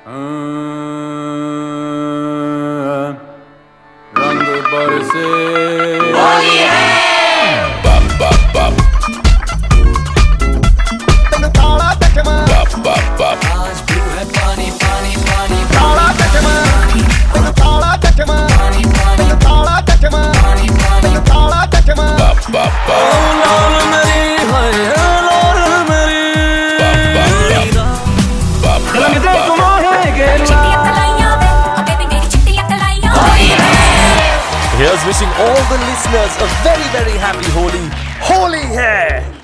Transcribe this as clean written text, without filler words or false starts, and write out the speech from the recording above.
रंग बरसे होली है। बप बप बप काला चकमा बप बप बप आज ब्लू है पानी पानी पानी काला चकमा काला चकमा पानी पानी काला चकमा पानी पानी काला चकमा बप बप बप लाल मेरी है लाल मेरी बप रंग दे बप तुम्हें गेला चिट्टियां कलाइयां वे बेबी मेरी चिट्टियां कलाइयां होली है। Here's wishing all the listeners a very happy Holi. Holi hai!